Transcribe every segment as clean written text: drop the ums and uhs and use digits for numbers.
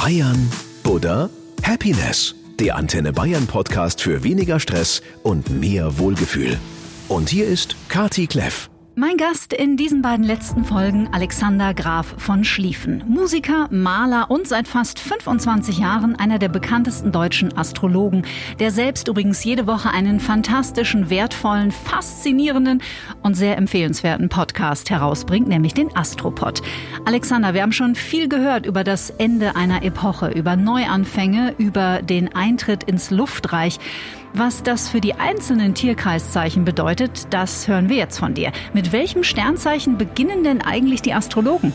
Bayern Buddha Happiness. Der Antenne Bayern Podcast für weniger Stress und mehr Wohlgefühl. Und hier ist Kati Kleff. Mein Gast in diesen beiden letzten Folgen, Alexander Graf von Schlieffen. Musiker, Maler und seit fast 25 Jahren einer der bekanntesten deutschen Astrologen, der selbst übrigens jede Woche einen fantastischen, wertvollen, faszinierenden und sehr empfehlenswerten Podcast herausbringt, nämlich den Astropod. Alexander, wir haben schon viel gehört über das Ende einer Epoche, über Neuanfänge, über den Eintritt ins Luftreich. Was das für die einzelnen Tierkreiszeichen bedeutet, das hören wir jetzt von dir. Mit welchem Sternzeichen beginnen denn eigentlich die Astrologen?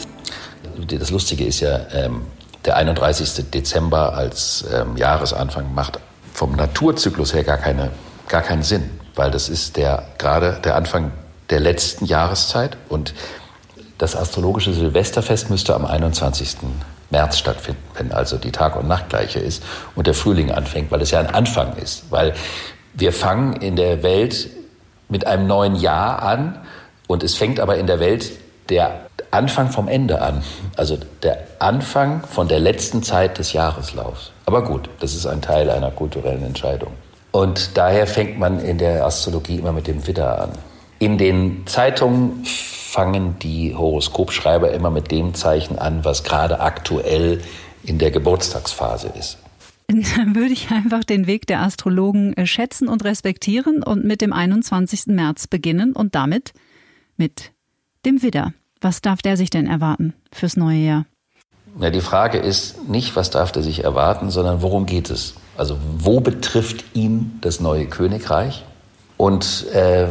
Das Lustige ist ja, der 31. Dezember als Jahresanfang macht vom Naturzyklus her gar keinen Sinn, weil das ist gerade der Anfang der letzten Jahreszeit und das astrologische Silvesterfest müsste am 21. März stattfinden, wenn also die Tag- und Nachtgleiche ist und der Frühling anfängt, weil es ja ein Anfang ist. Weil wir fangen in der Welt mit einem neuen Jahr an und es fängt aber in der Welt der Anfang vom Ende an. Also der Anfang von der letzten Zeit des Jahreslaufs. Aber gut, das ist ein Teil einer kulturellen Entscheidung. Und daher fängt man in der Astrologie immer mit dem Widder an. In den Zeitungen fangen die Horoskopschreiber immer mit dem Zeichen an, was gerade aktuell in der Geburtstagsphase ist. Dann würde ich einfach den Weg der Astrologen schätzen und respektieren und mit dem 21. März beginnen und damit mit dem Widder. Was darf der sich denn erwarten fürs neue Jahr? Ja, die Frage ist nicht, was darf der sich erwarten, sondern worum geht es? Also wo betrifft ihn das neue Königreich und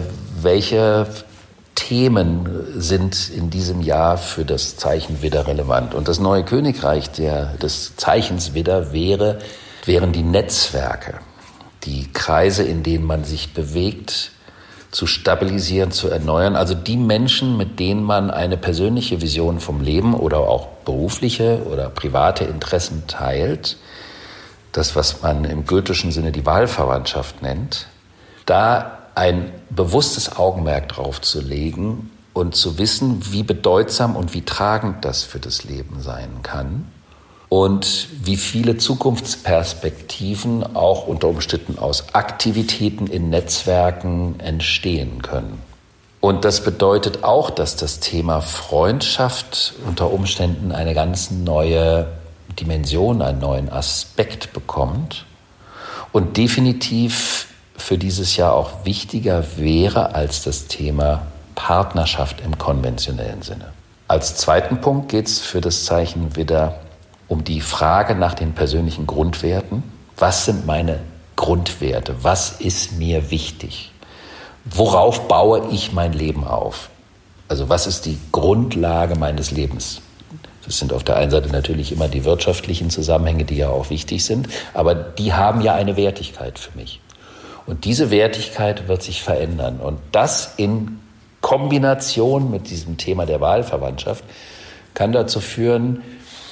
welche Themen sind in diesem Jahr für das Zeichen Widder relevant. Und das neue Königreich des Zeichens Widder wären die Netzwerke, die Kreise, in denen man sich bewegt, zu stabilisieren, zu erneuern. Also die Menschen, mit denen man eine persönliche Vision vom Leben oder auch berufliche oder private Interessen teilt, das, was man im goethischen Sinne die Wahlverwandtschaft nennt, da ein bewusstes Augenmerk drauf zu legen und zu wissen, wie bedeutsam und wie tragend das für das Leben sein kann und wie viele Zukunftsperspektiven auch unter Umständen aus Aktivitäten in Netzwerken entstehen können. Und das bedeutet auch, dass das Thema Freundschaft unter Umständen eine ganz neue Dimension, einen neuen Aspekt bekommt und definitiv für dieses Jahr auch wichtiger wäre als das Thema Partnerschaft im konventionellen Sinne. Als zweiten Punkt geht es für das Zeichen Widder um die Frage nach den persönlichen Grundwerten. Was sind meine Grundwerte? Was ist mir wichtig? Worauf baue ich mein Leben auf? Also was ist die Grundlage meines Lebens? Das sind auf der einen Seite natürlich immer die wirtschaftlichen Zusammenhänge, die ja auch wichtig sind, aber die haben ja eine Wertigkeit für mich. Und diese Wertigkeit wird sich verändern. Und das in Kombination mit diesem Thema der Wahlverwandtschaft kann dazu führen,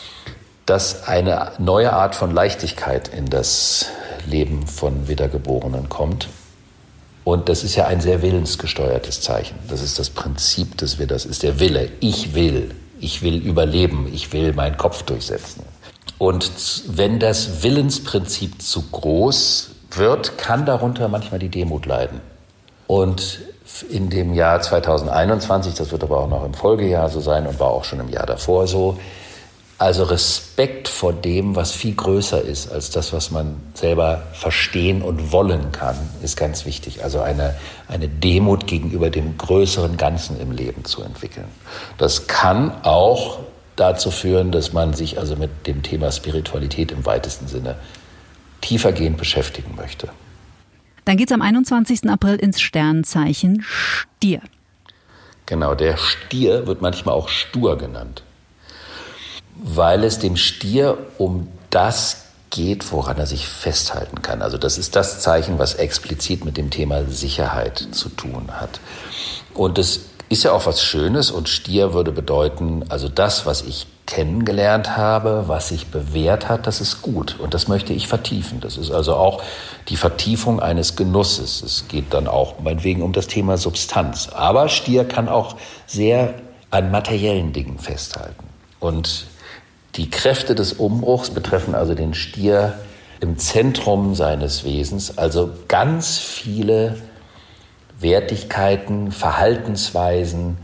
dass eine neue Art von Leichtigkeit in das Leben von Widdergeborenen kommt. Und das ist ja ein sehr willensgesteuertes Zeichen. Das ist das Prinzip des Widders, ist der Wille. Ich will überleben, ich will meinen Kopf durchsetzen. Und wenn das Willensprinzip zu groß wird, kann darunter manchmal die Demut leiden. Und in dem Jahr 2021, das wird aber auch noch im Folgejahr so sein und war auch schon im Jahr davor so, also Respekt vor dem, was viel größer ist als das, was man selber verstehen und wollen kann, ist ganz wichtig. Also eine Demut gegenüber dem größeren Ganzen im Leben zu entwickeln. Das kann auch dazu führen, dass man sich also mit dem Thema Spiritualität im weitesten Sinne tiefergehend beschäftigen möchte. Dann geht es am 21. April ins Sternzeichen Stier. Genau, der Stier wird manchmal auch stur genannt, weil es dem Stier um das geht, woran er sich festhalten kann. Also das ist das Zeichen, was explizit mit dem Thema Sicherheit zu tun hat. Und es ist ja auch was Schönes und Stier würde bedeuten, also das, was ich kennengelernt habe, was sich bewährt hat, das ist gut und das möchte ich vertiefen. Das ist also auch die Vertiefung eines Genusses. Es geht dann auch meinetwegen um das Thema Substanz. Aber Stier kann auch sehr an materiellen Dingen festhalten. Und Die Kräfte des Umbruchs betreffen also den Stier im Zentrum seines Wesens, also ganz viele Wertigkeiten, Verhaltensweisen,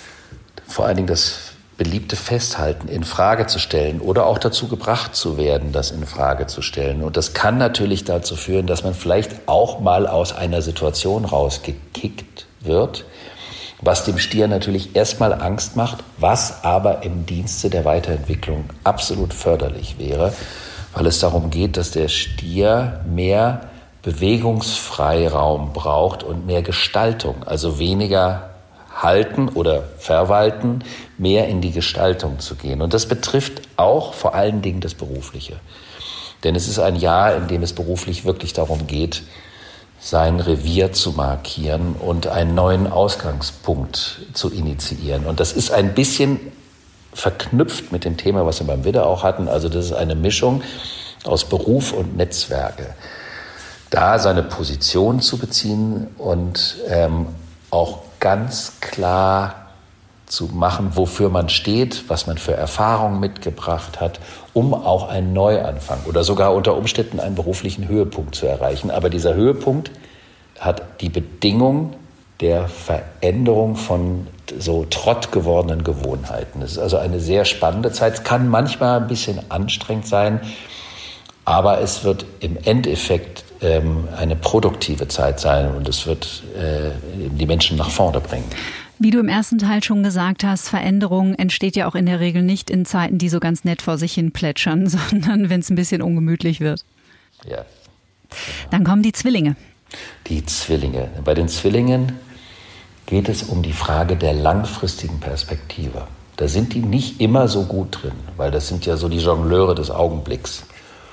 vor allen Dingen das beliebte Festhalten in Frage zu stellen oder auch dazu gebracht zu werden, das in Frage zu stellen. Und das kann natürlich dazu führen, dass man vielleicht auch mal aus einer Situation rausgekickt wird, was dem Stier natürlich erstmal Angst macht, was aber im Dienste der Weiterentwicklung absolut förderlich wäre, weil es darum geht, dass der Stier mehr Bewegungsfreiraum braucht und mehr Gestaltung, also weniger halten oder verwalten, mehr in die Gestaltung zu gehen. Und das betrifft auch vor allen Dingen das Berufliche. Denn es ist ein Jahr, in dem es beruflich wirklich darum geht, sein Revier zu markieren und einen neuen Ausgangspunkt zu initiieren. Und das ist ein bisschen verknüpft mit dem Thema, was wir beim Widder auch hatten. Also das ist eine Mischung aus Beruf und Netzwerke. Da seine Position zu beziehen und auch ganz klar zu machen, wofür man steht, was man für Erfahrungen mitgebracht hat, um auch einen Neuanfang oder sogar unter Umständen einen beruflichen Höhepunkt zu erreichen. Aber dieser Höhepunkt hat die Bedingung der Veränderung von so trott gewordenen Gewohnheiten. Es ist also eine sehr spannende Zeit. Es kann manchmal ein bisschen anstrengend sein, aber es wird im Endeffekt eine produktive Zeit sein und es wird die Menschen nach vorne bringen. Wie du im ersten Teil schon gesagt hast, Veränderung entsteht ja auch in der Regel nicht in Zeiten, die so ganz nett vor sich hin plätschern, sondern wenn es ein bisschen ungemütlich wird. Ja. Genau. Dann kommen die Zwillinge. Die Zwillinge. Bei den Zwillingen geht es um die Frage der langfristigen Perspektive. Da sind die nicht immer so gut drin, weil das sind ja so die Jongleure des Augenblicks.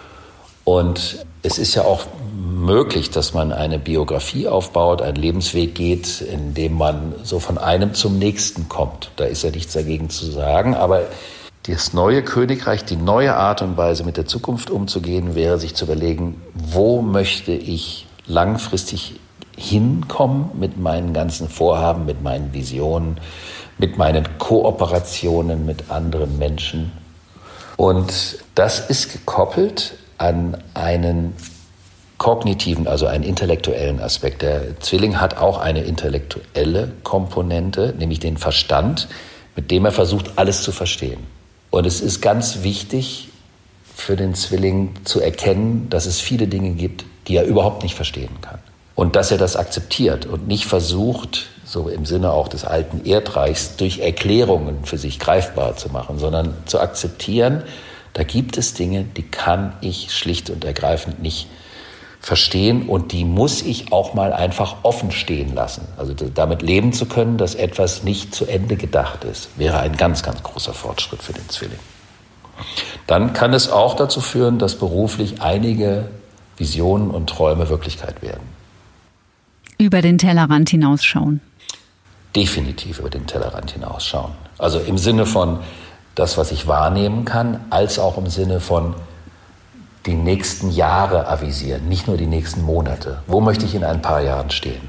Und es ist ja auch möglich, dass man eine Biografie aufbaut, einen Lebensweg geht, in dem man so von einem zum nächsten kommt. Da ist ja nichts dagegen zu sagen. Aber das neue Königreich, die neue Art und Weise, mit der Zukunft umzugehen, wäre sich zu überlegen, wo möchte ich langfristig hinkommen mit meinen ganzen Vorhaben, mit meinen Visionen, mit meinen Kooperationen mit anderen Menschen. Und das ist gekoppelt an einen kognitiven, also einen intellektuellen Aspekt. Der Zwilling hat auch eine intellektuelle Komponente, nämlich den Verstand, mit dem er versucht, alles zu verstehen. Und es ist ganz wichtig für den Zwilling zu erkennen, dass es viele Dinge gibt, die er überhaupt nicht verstehen kann. Und dass er das akzeptiert und nicht versucht, so im Sinne auch des alten Erdreichs, durch Erklärungen für sich greifbar zu machen, sondern zu akzeptieren, da gibt es Dinge, die kann ich schlicht und ergreifend nicht verstehen und die muss ich auch mal einfach offen stehen lassen. Also damit leben zu können, dass etwas nicht zu Ende gedacht ist, wäre ein ganz, ganz großer Fortschritt für den Zwilling. Dann kann es auch dazu führen, dass beruflich einige Visionen und Träume Wirklichkeit werden. Über den Tellerrand hinausschauen. Definitiv über den Tellerrand hinausschauen. Also im Sinne von das, was ich wahrnehmen kann, als auch im Sinne von die nächsten Jahre avisieren, nicht nur die nächsten Monate. Wo möchte ich in ein paar Jahren stehen?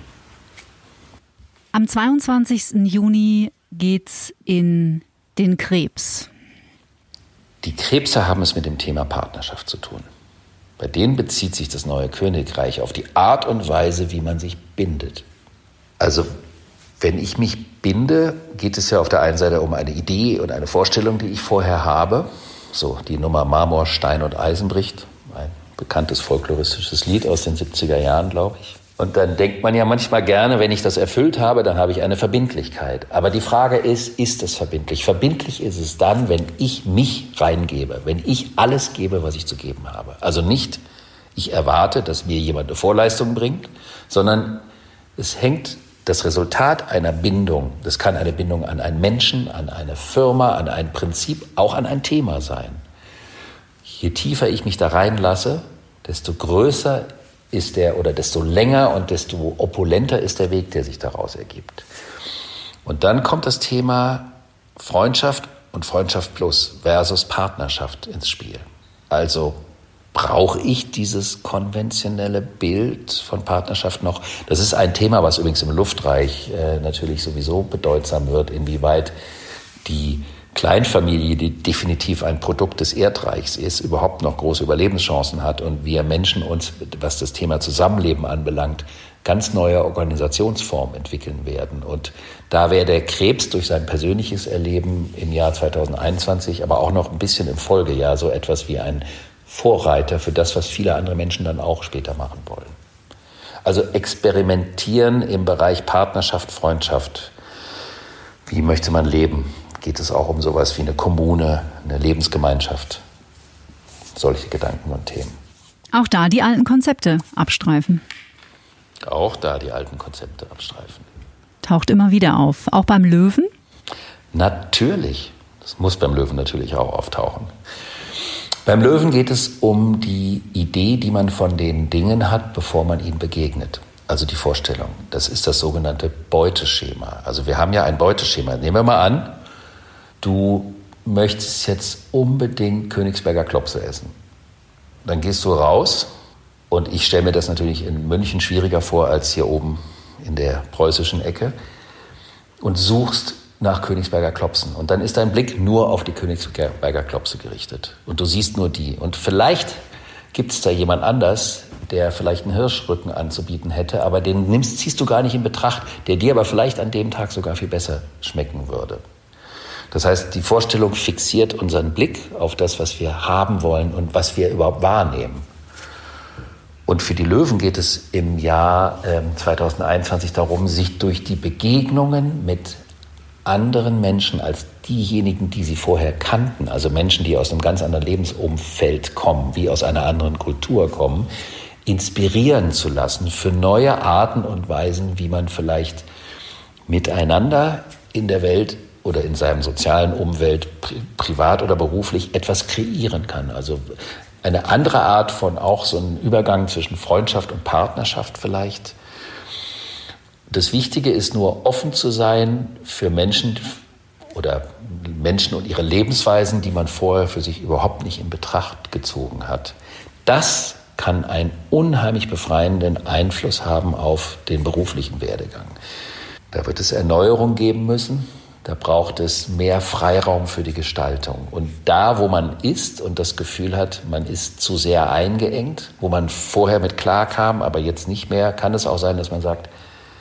Am 22. Juni geht's in den Krebs. Die Krebse haben es mit dem Thema Partnerschaft zu tun. Bei denen bezieht sich das neue Königreich auf die Art und Weise, wie man sich bindet. Also wenn ich mich binde, geht es ja auf der einen Seite um eine Idee und eine Vorstellung, die ich vorher habe. So die Nummer Marmor, Stein und Eisen bricht. Ein bekanntes folkloristisches Lied aus den 70er Jahren, glaube ich. Und dann denkt man ja manchmal gerne, wenn ich das erfüllt habe, dann habe ich eine Verbindlichkeit. Aber die Frage ist es verbindlich? Verbindlich ist es dann, wenn ich mich reingebe, wenn ich alles gebe, was ich zu geben habe. Also nicht, ich erwarte, dass mir jemand eine Vorleistung bringt, sondern es hängt das Resultat einer Bindung, das kann eine Bindung an einen Menschen, an eine Firma, an ein Prinzip, auch an ein Thema sein. Je tiefer ich mich da reinlasse, desto größer ist desto länger und desto opulenter ist der Weg, der sich daraus ergibt. Und dann kommt das Thema Freundschaft und Freundschaft plus versus Partnerschaft ins Spiel. Also brauche ich dieses konventionelle Bild von Partnerschaft noch? Das ist ein Thema, was übrigens im Luftreich natürlich sowieso bedeutsam wird, inwieweit die Kleinfamilie, die definitiv ein Produkt des Erdreichs ist, überhaupt noch große Überlebenschancen hat und wir Menschen uns, was das Thema Zusammenleben anbelangt, ganz neue Organisationsformen entwickeln werden. Und da wäre der Krebs durch sein persönliches Erleben im Jahr 2021, aber auch noch ein bisschen im Folgejahr so etwas wie ein Vorreiter für das, was viele andere Menschen dann auch später machen wollen. Also experimentieren im Bereich Partnerschaft, Freundschaft. Wie möchte man leben? Geht es auch um sowas wie eine Kommune, eine Lebensgemeinschaft? Solche Gedanken und Themen. Auch da die alten Konzepte abstreifen. Auch da die alten Konzepte abstreifen. Taucht immer wieder auf. Auch beim Löwen? Natürlich. Das muss beim Löwen natürlich auch auftauchen. Beim Löwen geht es um die Idee, die man von den Dingen hat, bevor man ihnen begegnet. Also die Vorstellung. Das ist das sogenannte Beuteschema. Also wir haben ja ein Beuteschema. Nehmen wir mal an, du möchtest jetzt unbedingt Königsberger Klopse essen. Dann gehst du raus. Und ich stelle mir das natürlich in München schwieriger vor als hier oben in der preußischen Ecke und suchst nach Königsberger Klopsen. Und dann ist dein Blick nur auf die Königsberger Klopse gerichtet. Und du siehst nur die. Und vielleicht gibt es da jemand anders, der vielleicht einen Hirschrücken anzubieten hätte, aber den ziehst du gar nicht in Betracht, der dir aber vielleicht an dem Tag sogar viel besser schmecken würde. Das heißt, die Vorstellung fixiert unseren Blick auf das, was wir haben wollen und was wir überhaupt wahrnehmen. Und für die Löwen geht es im Jahr 2021 darum, sich durch die Begegnungen mit anderen Menschen als diejenigen, die sie vorher kannten, also Menschen, die aus einem ganz anderen Lebensumfeld kommen, wie aus einer anderen Kultur kommen, inspirieren zu lassen für neue Arten und Weisen, wie man vielleicht miteinander in der Welt oder in seinem sozialen Umfeld, privat oder beruflich, etwas kreieren kann. Also eine andere Art von auch so einem Übergang zwischen Freundschaft und Partnerschaft vielleicht. Das Wichtige ist nur, offen zu sein für Menschen oder Menschen und ihre Lebensweisen, die man vorher für sich überhaupt nicht in Betracht gezogen hat. Das kann einen unheimlich befreienden Einfluss haben auf den beruflichen Werdegang. Da wird es Erneuerung geben müssen. Da braucht es mehr Freiraum für die Gestaltung. Und da, wo man ist und das Gefühl hat, man ist zu sehr eingeengt, wo man vorher mit klarkam, aber jetzt nicht mehr, kann es auch sein, dass man sagt,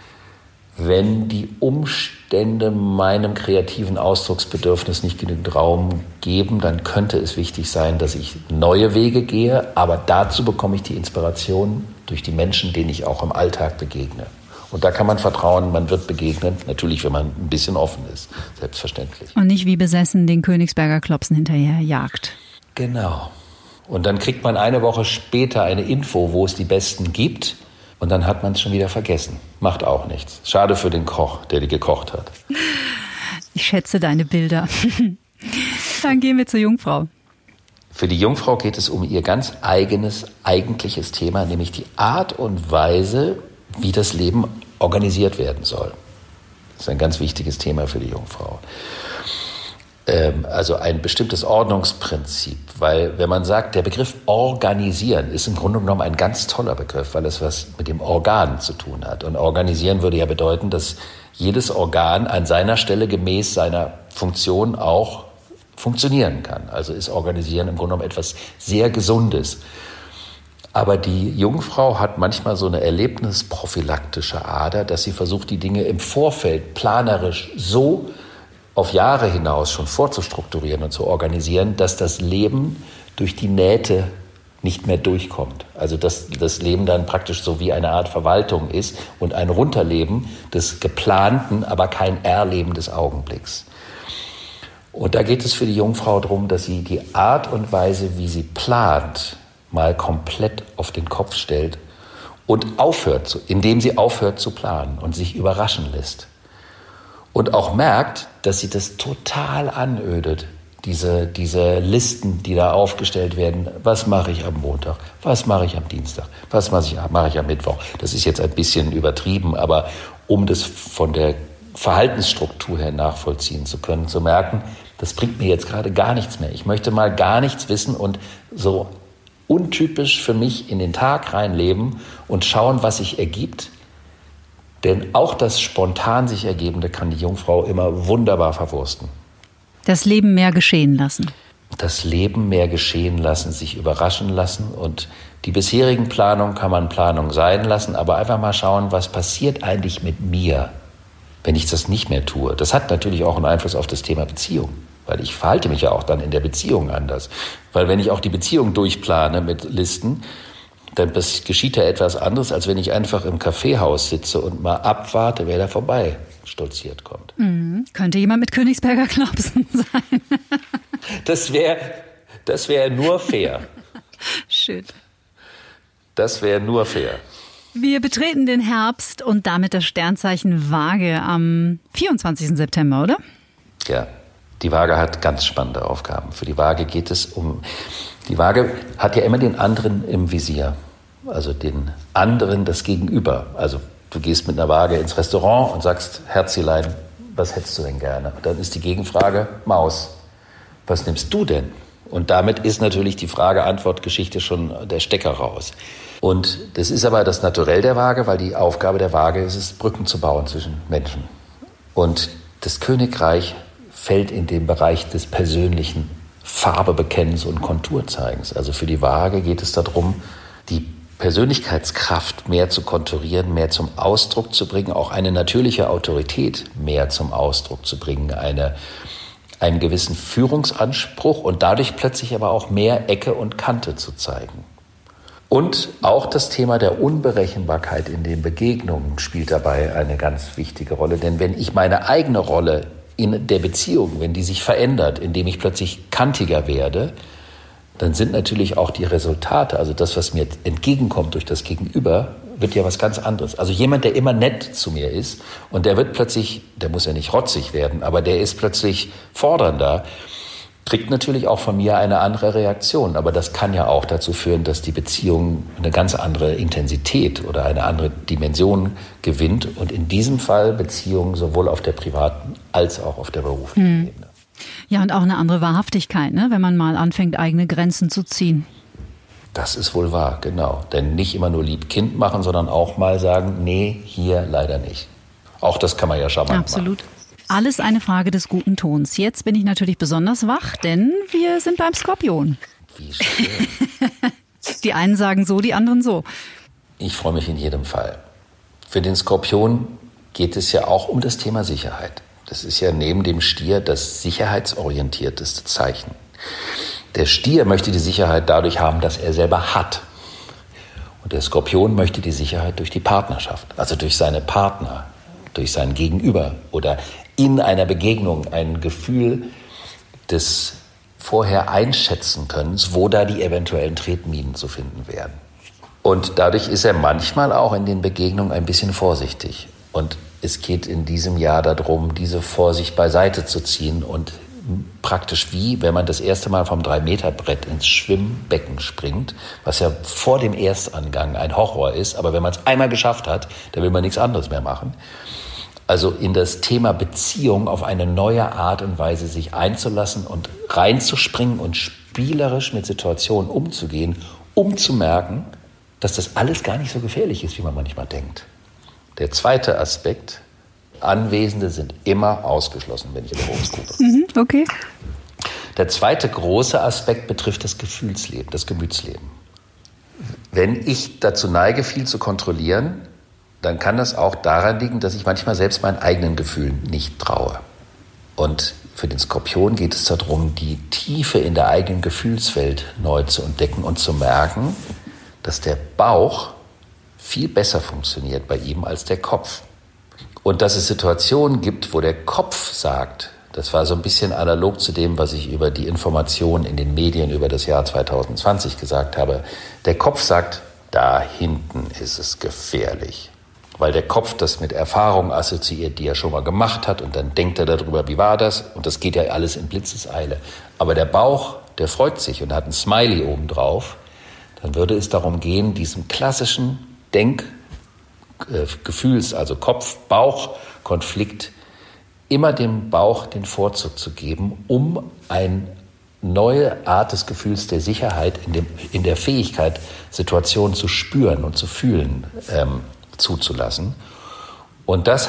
wenn die Umstände meinem kreativen Ausdrucksbedürfnis nicht genügend Raum geben, dann könnte es wichtig sein, dass ich neue Wege gehe. Aber dazu bekomme ich die Inspiration durch die Menschen, denen ich auch im Alltag begegne. Und da kann man vertrauen, man wird begegnen, natürlich, wenn man ein bisschen offen ist, selbstverständlich. Und nicht wie besessen den Königsberger Klopsen hinterher jagt. Genau. Und dann kriegt man eine Woche später eine Info, wo es die Besten gibt. Und dann hat man es schon wieder vergessen. Macht auch nichts. Schade für den Koch, der die gekocht hat. Ich schätze deine Bilder. Dann gehen wir zur Jungfrau. Für die Jungfrau geht es um ihr ganz eigenes, eigentliches Thema, nämlich die Art und Weise, wie das Leben organisiert werden soll. Das ist ein ganz wichtiges Thema für die Jungfrau. Also ein bestimmtes Ordnungsprinzip, weil wenn man sagt, der Begriff organisieren ist im Grunde genommen ein ganz toller Begriff, weil es was mit dem Organ zu tun hat. Und organisieren würde ja bedeuten, dass jedes Organ an seiner Stelle gemäß seiner Funktion auch funktionieren kann. Also ist Organisieren im Grunde genommen etwas sehr Gesundes. Aber die Jungfrau hat manchmal so eine erlebnisprophylaktische Ader, dass sie versucht, die Dinge im Vorfeld planerisch so auf Jahre hinaus schon vorzustrukturieren und zu organisieren, dass das Leben durch die Nähte nicht mehr durchkommt. Also dass das Leben dann praktisch so wie eine Art Verwaltung ist und ein Runterleben des Geplanten, aber kein Erleben des Augenblicks. Und da geht es für die Jungfrau darum, dass sie die Art und Weise, wie sie plant, mal komplett auf den Kopf stellt und indem sie aufhört zu planen und sich überraschen lässt. Und auch merkt, dass sie das total anödet, diese Listen, die da aufgestellt werden. Was mache ich am Montag? Was mache ich am Dienstag? Was mache ich am Mittwoch? Das ist jetzt ein bisschen übertrieben, aber um das von der Verhaltensstruktur her nachvollziehen zu können, zu merken, das bringt mir jetzt gerade gar nichts mehr. Ich möchte mal gar nichts wissen und so untypisch für mich in den Tag reinleben und schauen, was sich ergibt. Denn auch das spontan sich Ergebende kann die Jungfrau immer wunderbar verwursten. Das Leben mehr geschehen lassen. Das Leben mehr geschehen lassen, sich überraschen lassen. Und die bisherigen Planungen kann man Planung sein lassen, aber einfach mal schauen, was passiert eigentlich mit mir, wenn ich das nicht mehr tue. Das hat natürlich auch einen Einfluss auf das Thema Beziehung, weil ich verhalte mich ja auch dann in der Beziehung anders. Weil wenn ich auch die Beziehung durchplane mit Listen, dann geschieht ja etwas anderes, als wenn ich einfach im Kaffeehaus sitze und mal abwarte, wer da vorbei stolziert kommt. Könnte jemand mit Königsberger Klopsen sein. Das wär nur fair. Schön. Das wäre nur fair. Wir betreten den Herbst und damit das Sternzeichen Waage am 24. September, oder? Ja, die Waage hat ganz spannende Aufgaben. Für die Waage geht es um... Die Waage hat ja immer den anderen im Visier. Also den anderen, das Gegenüber. Also du gehst mit einer Waage ins Restaurant und sagst, Herzilein, was hättest du denn gerne? Und dann ist die Gegenfrage, Maus, was nimmst du denn? Und damit ist natürlich die Frage-Antwort-Geschichte schon der Stecker raus. Und das ist aber das Naturell der Waage, weil die Aufgabe der Waage ist es, Brücken zu bauen zwischen Menschen. Und das Königreich fällt in den Bereich des persönlichen Farbebekennens und Konturzeigens. Also für die Waage geht es darum, die Persönlichkeitskraft mehr zu konturieren, mehr zum Ausdruck zu bringen, auch eine natürliche Autorität mehr zum Ausdruck zu bringen, einen gewissen Führungsanspruch und dadurch plötzlich aber auch mehr Ecke und Kante zu zeigen. Und auch das Thema der Unberechenbarkeit in den Begegnungen spielt dabei eine ganz wichtige Rolle. Denn wenn ich meine eigene Rolle in der Beziehung, wenn die sich verändert, indem ich plötzlich kantiger werde, dann sind natürlich auch die Resultate, also das, was mir entgegenkommt durch das Gegenüber, wird ja was ganz anderes. Also jemand, der immer nett zu mir ist und der wird plötzlich, der muss ja nicht rotzig werden, aber der ist plötzlich fordernder, kriegt natürlich auch von mir eine andere Reaktion. Aber das kann ja auch dazu führen, dass die Beziehung eine ganz andere Intensität oder eine andere Dimension gewinnt. Und in diesem Fall Beziehungen sowohl auf der privaten als auch auf der beruflichen Ebene. Ja, und auch eine andere Wahrhaftigkeit, ne? Wenn man mal anfängt, eigene Grenzen zu ziehen. Das ist wohl wahr, genau. Denn nicht immer nur lieb Kind machen, sondern auch mal sagen, nee, hier leider nicht. Auch das kann man ja charmant Absolut. machen. Alles eine Frage des guten Tons. Jetzt bin ich natürlich besonders wach, denn wir sind beim Skorpion. Wie schön. Die einen sagen so, die anderen so. Ich freue mich in jedem Fall. Für den Skorpion geht es ja auch um das Thema Sicherheit. Das ist ja neben dem Stier das sicherheitsorientierteste Zeichen. Der Stier möchte die Sicherheit dadurch haben, dass er selber hat. Und der Skorpion möchte die Sicherheit durch die Partnerschaft, also durch seine Partner, durch sein Gegenüber oder in einer Begegnung ein Gefühl des vorher einschätzen Könnens, wo da die eventuellen Tretminen zu finden werden. Und dadurch ist er manchmal auch in den Begegnungen ein bisschen vorsichtig. Und es geht in diesem Jahr darum, diese Vorsicht beiseite zu ziehen und praktisch wie, wenn man das erste Mal vom 3-Meter-Brett ins Schwimmbecken springt, was ja vor dem Erstangang ein Horror ist, aber wenn man es einmal geschafft hat, dann will man nichts anderes mehr machen. Also in das Thema Beziehung auf eine neue Art und Weise sich einzulassen und reinzuspringen und spielerisch mit Situationen umzugehen, um zu merken, dass das alles gar nicht so gefährlich ist, wie man manchmal denkt. Der zweite Aspekt, Anwesende sind immer ausgeschlossen, wenn ich in der Horoskop bin. Okay. Der zweite große Aspekt betrifft das Gefühlsleben, das Gemütsleben. Wenn ich dazu neige, viel zu kontrollieren, dann kann das auch daran liegen, dass ich manchmal selbst meinen eigenen Gefühlen nicht traue. Und für den Skorpion geht es darum, die Tiefe in der eigenen Gefühlswelt neu zu entdecken und zu merken, dass der Bauch viel besser funktioniert bei ihm als der Kopf. Und dass es Situationen gibt, wo der Kopf sagt, das war so ein bisschen analog zu dem, was ich über die Informationen in den Medien über das Jahr 2020 gesagt habe. Der Kopf sagt, da hinten ist es gefährlich. Weil der Kopf das mit Erfahrungen assoziiert, die er schon mal gemacht hat und dann denkt er darüber, wie war das? Und das geht ja alles in Blitzeseile. Aber der Bauch, der freut sich und hat ein Smiley obendrauf. Dann würde es darum gehen, diesem klassischen Gefühls-, also Kopf-Bauch-Konflikt immer dem Bauch den Vorzug zu geben, um eine neue Art des Gefühls der Sicherheit in der Fähigkeit, Situationen zu spüren und zu fühlen, zuzulassen. Und das hat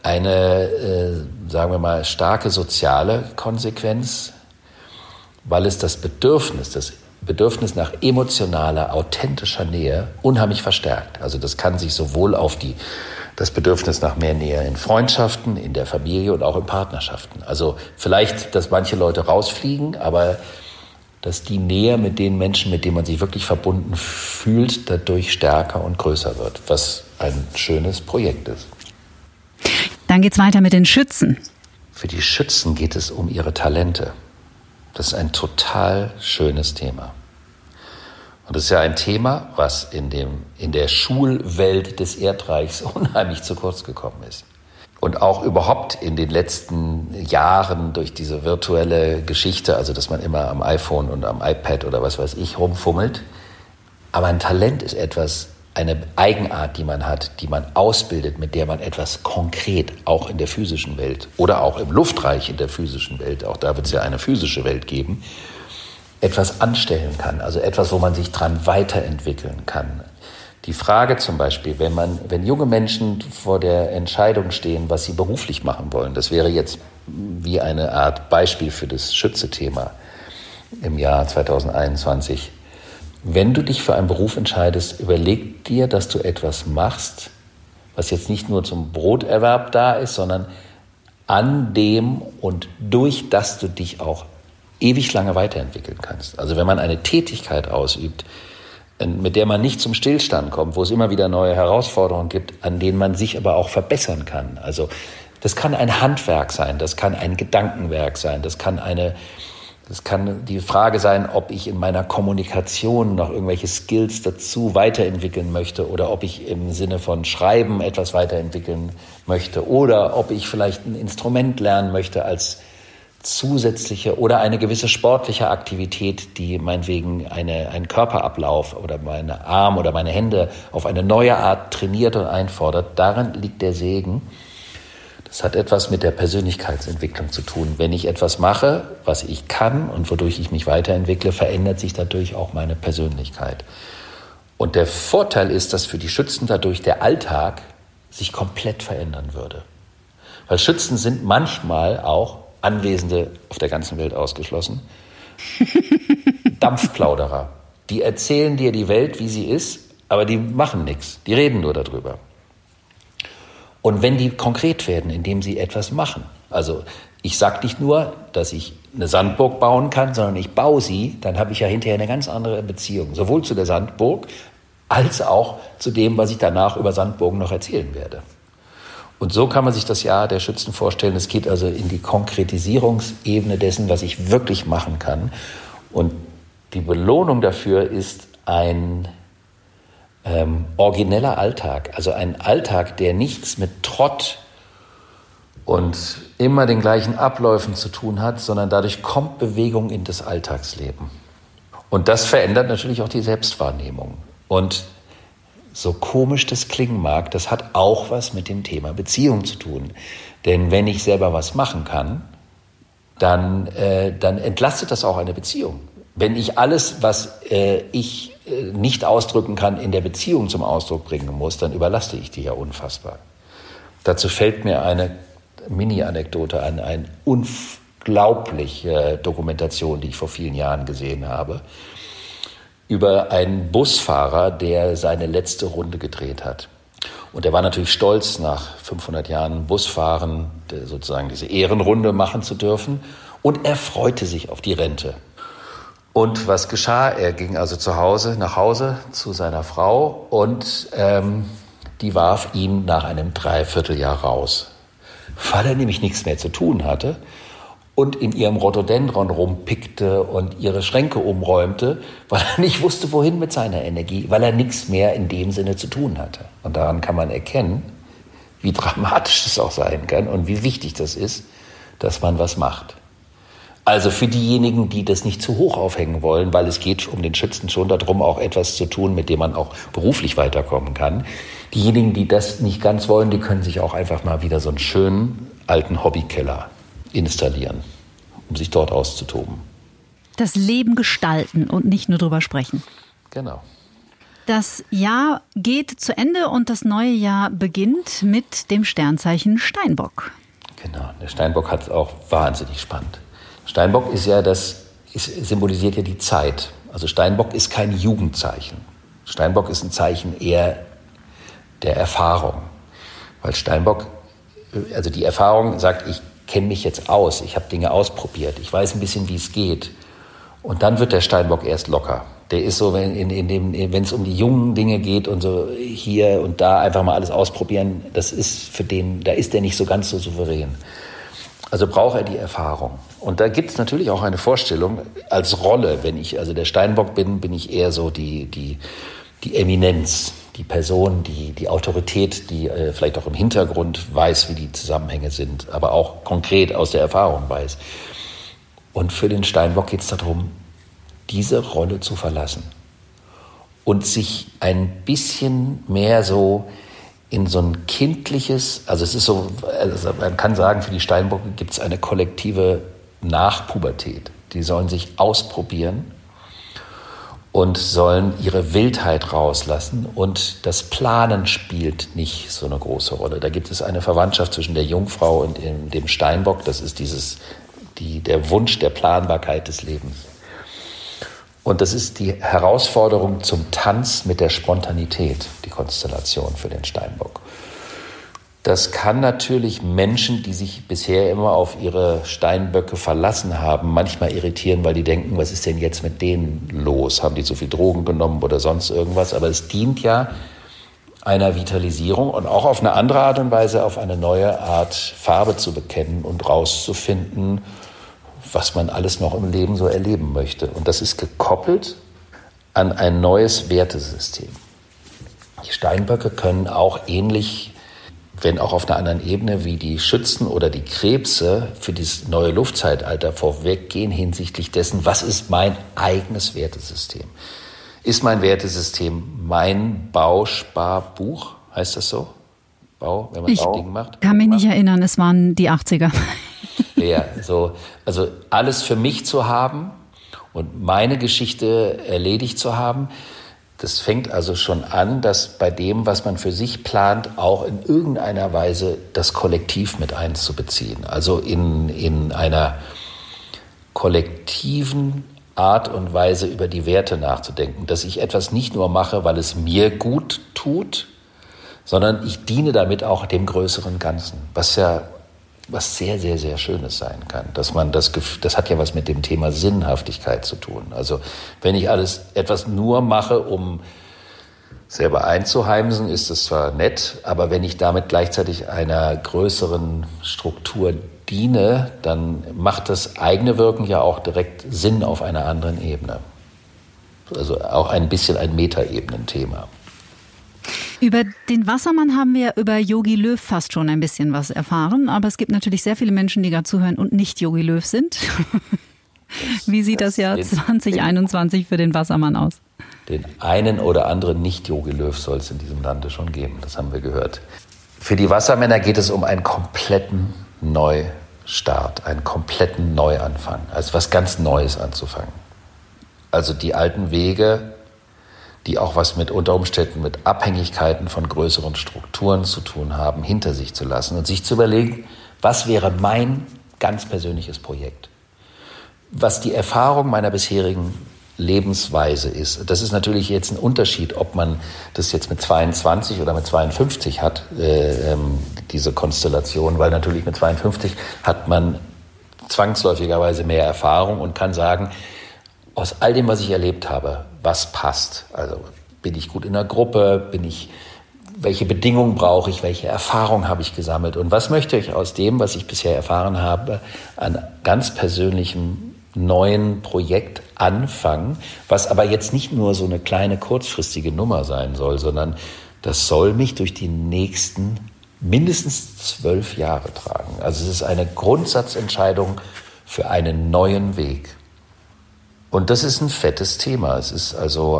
eine, sagen wir mal, starke soziale Konsequenz, weil es das Bedürfnis nach emotionaler, authentischer Nähe unheimlich verstärkt. Also das kann sich sowohl auf das Bedürfnis nach mehr Nähe in Freundschaften, in der Familie und auch in Partnerschaften. Also vielleicht, dass manche Leute rausfliegen, aber dass die Nähe mit den Menschen, mit denen man sich wirklich verbunden fühlt, dadurch stärker und größer wird, was ein schönes Projekt ist. Dann geht's weiter mit den Schützen. Für die Schützen geht es um ihre Talente. Das ist ein total schönes Thema. Und das ist ja ein Thema, was in der Schulwelt des Erdreichs unheimlich zu kurz gekommen ist. Und auch überhaupt in den letzten Jahren durch diese virtuelle Geschichte, also dass man immer am iPhone und am iPad oder was weiß ich rumfummelt. Aber ein Talent ist eine Eigenart, die man hat, die man ausbildet, mit der man etwas konkret, auch in der physischen Welt oder auch im Luftreich in der physischen Welt, auch da wird es ja eine physische Welt geben, etwas anstellen kann, also etwas, wo man sich dran weiterentwickeln kann. Die Frage zum Beispiel, wenn junge Menschen vor der Entscheidung stehen, was sie beruflich machen wollen, das wäre jetzt wie eine Art Beispiel für das Schütze-Thema im Jahr 2021. Wenn du dich für einen Beruf entscheidest, überleg dir, dass du etwas machst, was jetzt nicht nur zum Broterwerb da ist, sondern an dem und durch das du dich auch ewig lange weiterentwickeln kannst. Also wenn man eine Tätigkeit ausübt, mit der man nicht zum Stillstand kommt, wo es immer wieder neue Herausforderungen gibt, an denen man sich aber auch verbessern kann. Also das kann ein Handwerk sein, das kann ein Gedankenwerk sein, das kann die Frage sein, ob ich in meiner Kommunikation noch irgendwelche Skills dazu weiterentwickeln möchte oder ob ich im Sinne von Schreiben etwas weiterentwickeln möchte oder ob ich vielleicht ein Instrument lernen möchte als zusätzliche oder eine gewisse sportliche Aktivität, die meinetwegen einen Körperablauf oder meine Arme oder meine Hände auf eine neue Art trainiert und einfordert. Darin liegt der Segen. Das hat etwas mit der Persönlichkeitsentwicklung zu tun. Wenn ich etwas mache, was ich kann und wodurch ich mich weiterentwickle, verändert sich dadurch auch meine Persönlichkeit. Und der Vorteil ist, dass für die Schützen dadurch der Alltag sich komplett verändern würde. Weil Schützen sind manchmal auch Anwesende auf der ganzen Welt ausgeschlossen, Dampfplauderer. Die erzählen dir die Welt, wie sie ist, aber die machen nichts. Die reden nur darüber. Und wenn die konkret werden, indem sie etwas machen, also ich sage nicht nur, dass ich eine Sandburg bauen kann, sondern ich baue sie, dann habe ich ja hinterher eine ganz andere Beziehung, sowohl zu der Sandburg als auch zu dem, was ich danach über Sandburgen noch erzählen werde. Und so kann man sich das Jahr der Schützen vorstellen. Es geht also in die Konkretisierungsebene dessen, was ich wirklich machen kann. Und die Belohnung dafür ist ein origineller Alltag. Also ein Alltag, der nichts mit Trott und immer den gleichen Abläufen zu tun hat, sondern dadurch kommt Bewegung in das Alltagsleben. Und das verändert natürlich auch die Selbstwahrnehmung. Und so komisch das klingen mag, das hat auch was mit dem Thema Beziehung zu tun. Denn wenn ich selber was machen kann, dann entlastet das auch eine Beziehung. Wenn ich alles, was ich nicht ausdrücken kann, in der Beziehung zum Ausdruck bringen muss, dann überlaste ich die ja unfassbar. Dazu fällt mir eine Mini-Anekdote an, eine unglaubliche Dokumentation, die ich vor vielen Jahren gesehen habe, über einen Busfahrer, der seine letzte Runde gedreht hat. Und er war natürlich stolz, nach 500 Jahren Busfahren sozusagen diese Ehrenrunde machen zu dürfen. Und er freute sich auf die Rente. Und was geschah? Er ging also nach Hause zu seiner Frau und die warf ihn nach einem Dreivierteljahr raus, weil er nämlich nichts mehr zu tun hatte und in ihrem Rhododendron rumpickte und ihre Schränke umräumte, weil er nicht wusste, wohin mit seiner Energie, weil er nichts mehr in dem Sinne zu tun hatte. Und daran kann man erkennen, wie dramatisch es auch sein kann und wie wichtig das ist, dass man was macht. Also für diejenigen, die das nicht zu hoch aufhängen wollen, weil es geht um den Schützen schon darum, auch etwas zu tun, mit dem man auch beruflich weiterkommen kann. Diejenigen, die das nicht ganz wollen, die können sich auch einfach mal wieder so einen schönen alten Hobbykeller installieren, um sich dort auszutoben. Das Leben gestalten und nicht nur drüber sprechen. Genau. Das Jahr geht zu Ende und das neue Jahr beginnt mit dem Sternzeichen Steinbock. Genau, der Steinbock hat es auch wahnsinnig spannend. Steinbock symbolisiert ja die Zeit. Also Steinbock ist kein Jugendzeichen. Steinbock ist ein Zeichen eher der Erfahrung. Weil Steinbock, also die Erfahrung sagt, ich kenne mich jetzt aus, ich habe Dinge ausprobiert, ich weiß ein bisschen, wie es geht. Und dann wird der Steinbock erst locker. Der ist so, wenn es um die jungen Dinge geht und so hier und da einfach mal alles ausprobieren, das ist für den, da ist der nicht so ganz so souverän. Also braucht er die Erfahrung. Und da gibt es natürlich auch eine Vorstellung als Rolle. Wenn ich also der Steinbock bin ich eher so die Eminenz, die Person, die Autorität, die vielleicht auch im Hintergrund weiß, wie die Zusammenhänge sind, aber auch konkret aus der Erfahrung weiß. Und für den Steinbock geht es darum, diese Rolle zu verlassen und sich ein bisschen mehr so in so ein kindliches, also es ist so, also man kann sagen, für die Steinböcke gibt es eine kollektive Nachpubertät. Die sollen sich ausprobieren und sollen ihre Wildheit rauslassen und das Planen spielt nicht so eine große Rolle. Da gibt es eine Verwandtschaft zwischen der Jungfrau und dem Steinbock, das ist der Wunsch der Planbarkeit des Lebens. Und das ist die Herausforderung zum Tanz mit der Spontanität, die Konstellation für den Steinbock. Das kann natürlich Menschen, die sich bisher immer auf ihre Steinböcke verlassen haben, manchmal irritieren, weil die denken, was ist denn jetzt mit denen los? Haben die so viel Drogen genommen oder sonst irgendwas? Aber es dient ja einer Vitalisierung und auch auf eine andere Art und Weise auf eine neue Art Farbe zu bekennen und rauszufinden, was man alles noch im Leben so erleben möchte. Und das ist gekoppelt an ein neues Wertesystem. Die Steinböcke können auch ähnlich, wenn auch auf einer anderen Ebene, wie die Schützen oder die Krebse für dieses neue Luftzeitalter vorweggehen hinsichtlich dessen, was ist mein eigenes Wertesystem? Ist mein Wertesystem mein Bausparbuch? Heißt das so? Wenn man das Ding macht? Ich kann mich nicht erinnern, es waren die 80er. Ja, also alles für mich zu haben und meine Geschichte erledigt zu haben, das fängt also schon an, dass bei dem, was man für sich plant, auch in irgendeiner Weise das Kollektiv mit einzubeziehen. Also in einer kollektiven Art und Weise über die Werte nachzudenken, dass ich etwas nicht nur mache, weil es mir gut tut, sondern ich diene damit auch dem größeren Ganzen, was sehr, sehr, sehr Schönes sein kann. Dass man das hat ja was mit dem Thema Sinnhaftigkeit zu tun. Also wenn ich etwas nur mache, um selber einzuheimsen, ist es zwar nett, aber wenn ich damit gleichzeitig einer größeren Struktur diene, dann macht das eigene Wirken ja auch direkt Sinn auf einer anderen Ebene. Also auch ein bisschen ein Metaebenen-Thema. Über den Wassermann haben wir über Jogi Löw fast schon ein bisschen was erfahren, aber es gibt natürlich sehr viele Menschen, die gerade zuhören und nicht Jogi Löw sind. Wie sieht das Jahr 2021 für den Wassermann aus? Den einen oder anderen Nicht-Jogi Löw soll es in diesem Lande schon geben, das haben wir gehört. Für die Wassermänner geht es um einen kompletten Neustart, einen kompletten Neuanfang, also was ganz Neues anzufangen. Also die alten Wege, die auch was unter Umständen mit Abhängigkeiten von größeren Strukturen zu tun haben, hinter sich zu lassen und sich zu überlegen, was wäre mein ganz persönliches Projekt? Was die Erfahrung meiner bisherigen Lebensweise ist. Das ist natürlich jetzt ein Unterschied, ob man das jetzt mit 22 oder mit 52 hat, diese Konstellation, weil natürlich mit 52 hat man zwangsläufigerweise mehr Erfahrung und kann sagen, aus all dem, was ich erlebt habe, was passt? Also bin ich gut in der Gruppe? Welche Bedingungen brauche ich? Welche Erfahrung habe ich gesammelt? Und was möchte ich aus dem, was ich bisher erfahren habe, an ganz persönlichem neuen Projekt anfangen? Was aber jetzt nicht nur so eine kleine kurzfristige Nummer sein soll, sondern das soll mich durch die nächsten mindestens 12 Jahre tragen. Also es ist eine Grundsatzentscheidung für einen neuen Weg. Und das ist ein fettes Thema. Es ist also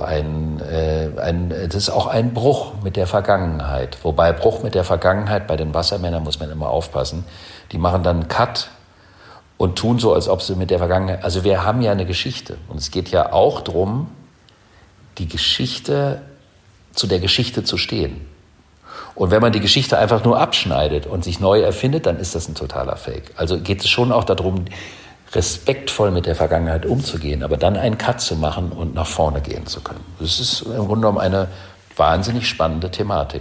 das ist auch ein Bruch mit der Vergangenheit. Wobei Bruch mit der Vergangenheit, bei den Wassermännern muss man immer aufpassen. Die machen dann einen Cut und tun so, als ob sie mit der Vergangenheit, also wir haben ja eine Geschichte. Und es geht ja auch darum, die Geschichte zu der Geschichte zu stehen. Und wenn man die Geschichte einfach nur abschneidet und sich neu erfindet, dann ist das ein totaler Fake. Also geht es schon auch darum, respektvoll mit der Vergangenheit umzugehen, aber dann einen Cut zu machen und nach vorne gehen zu können. Das ist im Grunde genommen eine wahnsinnig spannende Thematik.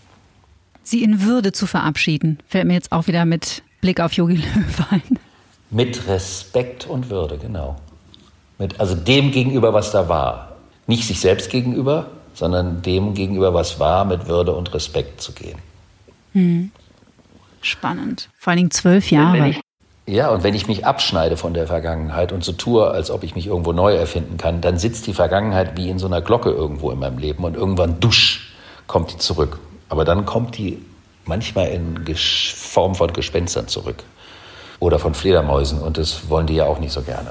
Sie in Würde zu verabschieden, fällt mir jetzt auch wieder mit Blick auf Jogi Löw ein. Mit Respekt und Würde, genau. Also dem gegenüber, was da war. Nicht sich selbst gegenüber, sondern dem gegenüber, was war, mit Würde und Respekt zu gehen. Spannend. Vor allen Dingen 12 Jahre. Ja, und wenn ich mich abschneide von der Vergangenheit und so tue, als ob ich mich irgendwo neu erfinden kann, dann sitzt die Vergangenheit wie in so einer Glocke irgendwo in meinem Leben und irgendwann, dusch, kommt die zurück. Aber dann kommt die manchmal in Form von Gespenstern zurück oder von Fledermäusen und das wollen die ja auch nicht so gerne.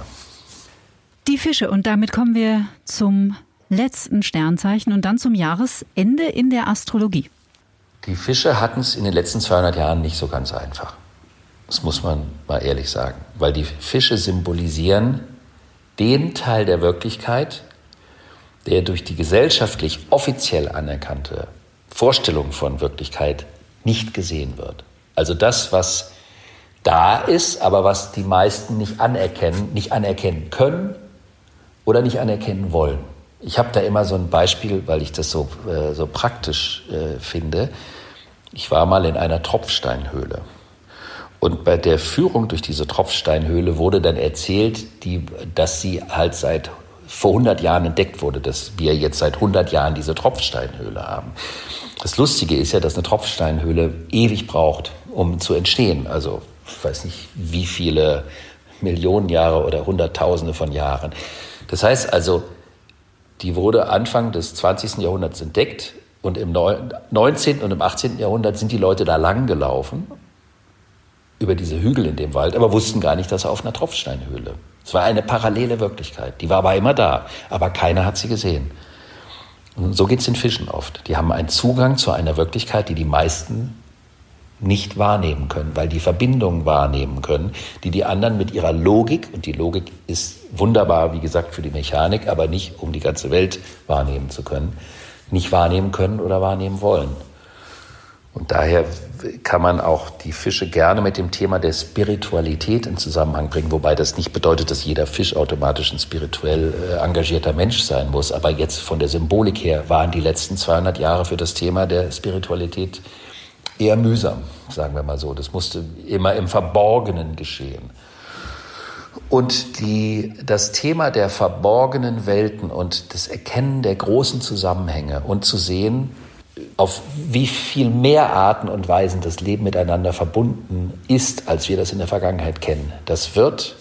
Die Fische, und damit kommen wir zum letzten Sternzeichen und dann zum Jahresende in der Astrologie. Die Fische hatten es in den letzten 200 Jahren nicht so ganz einfach. Das muss man mal ehrlich sagen, weil die Fische symbolisieren den Teil der Wirklichkeit, der durch die gesellschaftlich offiziell anerkannte Vorstellung von Wirklichkeit nicht gesehen wird. Also das, was da ist, aber was die meisten nicht anerkennen können oder nicht anerkennen wollen. Ich habe da immer so ein Beispiel, weil ich das so praktisch finde. Ich war mal in einer Tropfsteinhöhle. Und bei der Führung durch diese Tropfsteinhöhle wurde dann erzählt, dass sie halt vor 100 Jahren entdeckt wurde, dass wir jetzt seit 100 Jahren diese Tropfsteinhöhle haben. Das Lustige ist ja, dass eine Tropfsteinhöhle ewig braucht, um zu entstehen. Also ich weiß nicht, wie viele Millionen Jahre oder Hunderttausende von Jahren. Das heißt also, die wurde Anfang des 20. Jahrhunderts entdeckt und im 19. und im 18. Jahrhundert sind die Leute da lang gelaufen über diese Hügel in dem Wald, aber wussten gar nicht, dass er auf einer Tropfsteinhöhle. Es war eine parallele Wirklichkeit, die war aber immer da, aber keiner hat sie gesehen. Und so geht es den Fischen oft. Die haben einen Zugang zu einer Wirklichkeit, die die meisten nicht wahrnehmen können, weil die Verbindungen wahrnehmen können, die die anderen mit ihrer Logik, und die Logik ist wunderbar, wie gesagt, für die Mechanik, aber nicht, um die ganze Welt wahrnehmen zu können, nicht wahrnehmen können oder wahrnehmen wollen. Und daher kann man auch die Fische gerne mit dem Thema der Spiritualität in Zusammenhang bringen, wobei das nicht bedeutet, dass jeder Fisch automatisch ein spirituell engagierter Mensch sein muss. Aber jetzt von der Symbolik her waren die letzten 200 Jahre für das Thema der Spiritualität eher mühsam, sagen wir mal so. Das musste immer im Verborgenen geschehen. Und das Thema der verborgenen Welten und das Erkennen der großen Zusammenhänge und zu sehen, auf wie viel mehr Arten und Weisen das Leben miteinander verbunden ist, als wir das in der Vergangenheit kennen. Das wird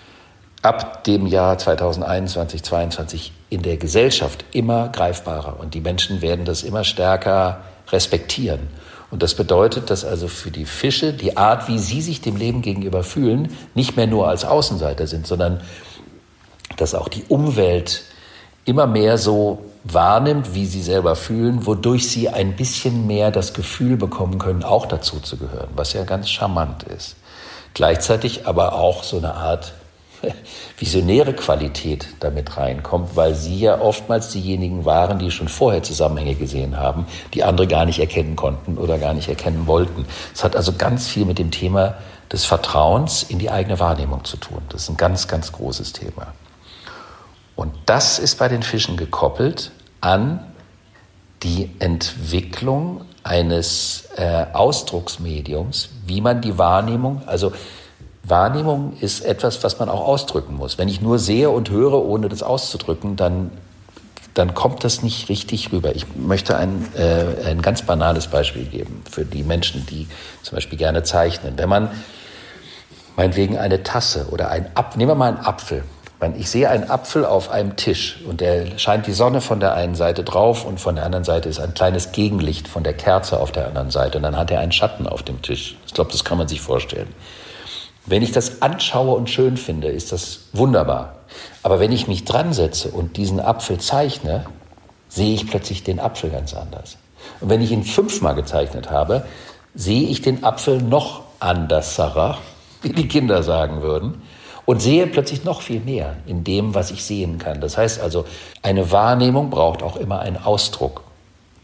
ab dem Jahr 2021, 2022 in der Gesellschaft immer greifbarer und die Menschen werden das immer stärker respektieren. Und das bedeutet, dass also für die Fische die Art, wie sie sich dem Leben gegenüber fühlen, nicht mehr nur als Außenseiter sind, sondern dass auch die Umwelt immer mehr so wahrnimmt, wie sie selber fühlen, wodurch sie ein bisschen mehr das Gefühl bekommen können, auch dazu zu gehören, was ja ganz charmant ist. Gleichzeitig aber auch so eine Art visionäre Qualität damit reinkommt, weil sie ja oftmals diejenigen waren, die schon vorher Zusammenhänge gesehen haben, die andere gar nicht erkennen konnten oder gar nicht erkennen wollten. Es hat also ganz viel mit dem Thema des Vertrauens in die eigene Wahrnehmung zu tun. Das ist ein ganz, ganz großes Thema. Und das ist bei den Fischen gekoppelt an die Entwicklung eines Ausdrucksmediums, wie man die Wahrnehmung, also Wahrnehmung ist etwas, was man auch ausdrücken muss. Wenn ich nur sehe und höre, ohne das auszudrücken, dann kommt das nicht richtig rüber. Ich möchte ein ganz banales Beispiel geben für die Menschen, die zum Beispiel gerne zeichnen. Wenn man meinetwegen eine Tasse oder nehmen wir mal einen Apfel. Ich sehe einen Apfel auf einem Tisch und da scheint die Sonne von der einen Seite drauf und von der anderen Seite ist ein kleines Gegenlicht von der Kerze auf der anderen Seite und dann hat er einen Schatten auf dem Tisch. Ich glaube, das kann man sich vorstellen. Wenn ich das anschaue und schön finde, ist das wunderbar. Aber wenn ich mich dran setze und diesen Apfel zeichne, sehe ich plötzlich den Apfel ganz anders. Und wenn ich ihn 5-mal gezeichnet habe, sehe ich den Apfel noch anderser, wie die Kinder sagen würden, und sehe plötzlich noch viel mehr in dem, was ich sehen kann. Das heißt also, eine Wahrnehmung braucht auch immer einen Ausdruck.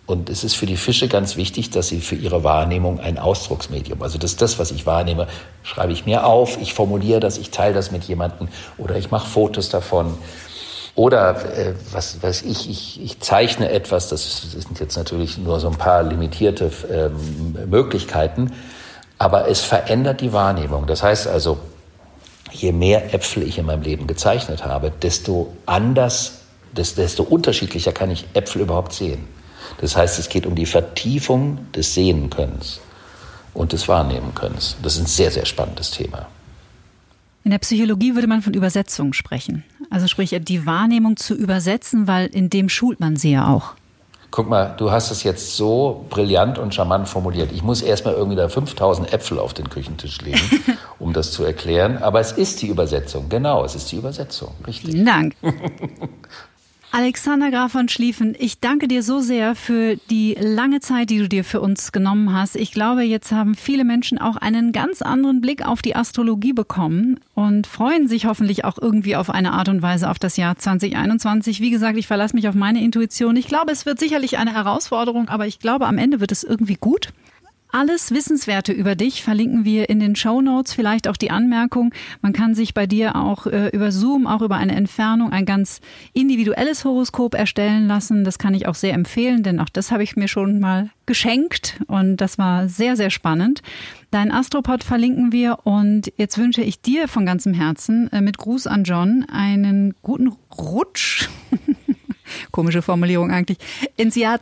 Und es ist für die Fische ganz wichtig, dass sie für ihre Wahrnehmung ein Ausdrucksmedium, also das, was ich wahrnehme, schreibe ich mir auf, ich formuliere das, ich teile das mit jemandem oder ich mache Fotos davon. Oder ich zeichne etwas, das sind jetzt natürlich nur so ein paar limitierte Möglichkeiten, aber es verändert die Wahrnehmung. Das heißt also, je mehr Äpfel ich in meinem Leben gezeichnet habe, desto unterschiedlicher kann ich Äpfel überhaupt sehen. Das heißt, es geht um die Vertiefung des Sehenkönnens und des Wahrnehmenkönnens. Das ist ein sehr, sehr spannendes Thema. In der Psychologie würde man von Übersetzung sprechen. Also sprich, die Wahrnehmung zu übersetzen, weil in dem schult man sie ja auch. Guck mal, du hast es jetzt so brillant und charmant formuliert. Ich muss erstmal irgendwie da 5000 Äpfel auf den Küchentisch legen, um das zu erklären. Aber es ist die Übersetzung, genau, es ist die Übersetzung, richtig. Vielen Dank. Alexander Graf von Schlieffen, ich danke dir so sehr für die lange Zeit, die du dir für uns genommen hast. Ich glaube, jetzt haben viele Menschen auch einen ganz anderen Blick auf die Astrologie bekommen und freuen sich hoffentlich auch irgendwie auf eine Art und Weise auf das Jahr 2021. Wie gesagt, ich verlasse mich auf meine Intuition. Ich glaube, es wird sicherlich eine Herausforderung, aber ich glaube, am Ende wird es irgendwie gut. Alles Wissenswerte über dich verlinken wir in den Shownotes, vielleicht auch die Anmerkung. Man kann sich bei dir auch über Zoom, auch über eine Entfernung, ein ganz individuelles Horoskop erstellen lassen. Das kann ich auch sehr empfehlen, denn auch das habe ich mir schon mal geschenkt und das war sehr, sehr spannend. Dein Astropod verlinken wir und jetzt wünsche ich dir von ganzem Herzen mit Gruß an John einen guten Rutsch. Komische Formulierung eigentlich, ins Jahr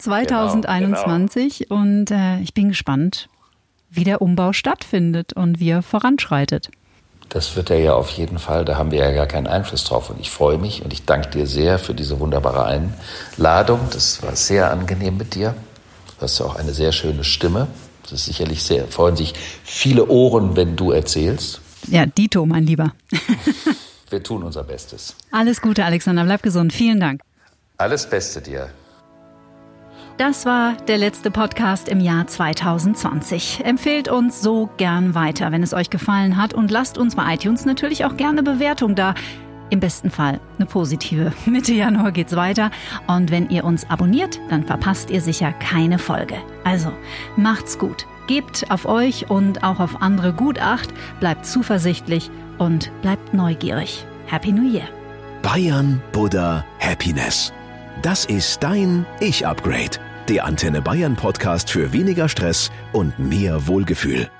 2021 genau. Und ich bin gespannt, wie der Umbau stattfindet und wie er voranschreitet. Das wird er ja auf jeden Fall, da haben wir ja gar keinen Einfluss drauf und ich freue mich und ich danke dir sehr für diese wunderbare Einladung. Das war sehr angenehm mit dir. Du hast ja auch eine sehr schöne Stimme. Das ist sicherlich freuen sich viele Ohren, wenn du erzählst. Ja, dito, mein Lieber. Wir tun unser Bestes. Alles Gute, Alexander, bleib gesund. Vielen Dank. Alles Beste dir. Das war der letzte Podcast im Jahr 2020. Empfehlt uns so gern weiter, wenn es euch gefallen hat und lasst uns bei iTunes natürlich auch gerne eine Bewertung da. Im besten Fall eine positive. Mitte Januar geht's weiter und wenn ihr uns abonniert, dann verpasst ihr sicher keine Folge. Also macht's gut, gebt auf euch und auch auf andere gut Acht, bleibt zuversichtlich und bleibt neugierig. Happy New Year. Bayern Buddha Happiness. Das ist dein Ich-Upgrade. Der Antenne Bayern Podcast für weniger Stress und mehr Wohlgefühl.